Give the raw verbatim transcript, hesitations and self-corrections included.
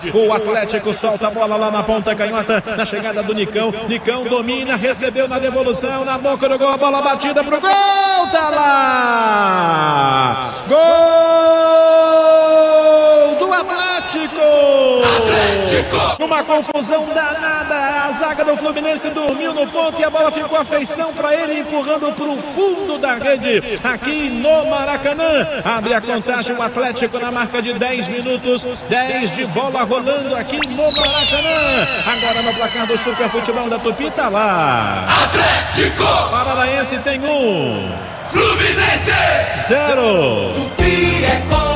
O Atlético solta a bola lá na ponta canhota, na chegada do Nicão. Nicão domina, recebeu na devolução, na boca do gol, a bola batida pro gol, tá lá! Gol do Atlético! Atlético! Numa confusão danada, a zaga do Fluminense dormiu no ponto e a bola ficou a feição para ele, empurrando pro fundo da rede, aqui no Maracanã. Abre a contagem o Atlético na marca de dez minutos, dez de bola rolando aqui no Maracanã. Agora no placar do Super Futebol da Tupi, tá lá. Atlético Paranaense tem um, Fluminense zero. Tupi é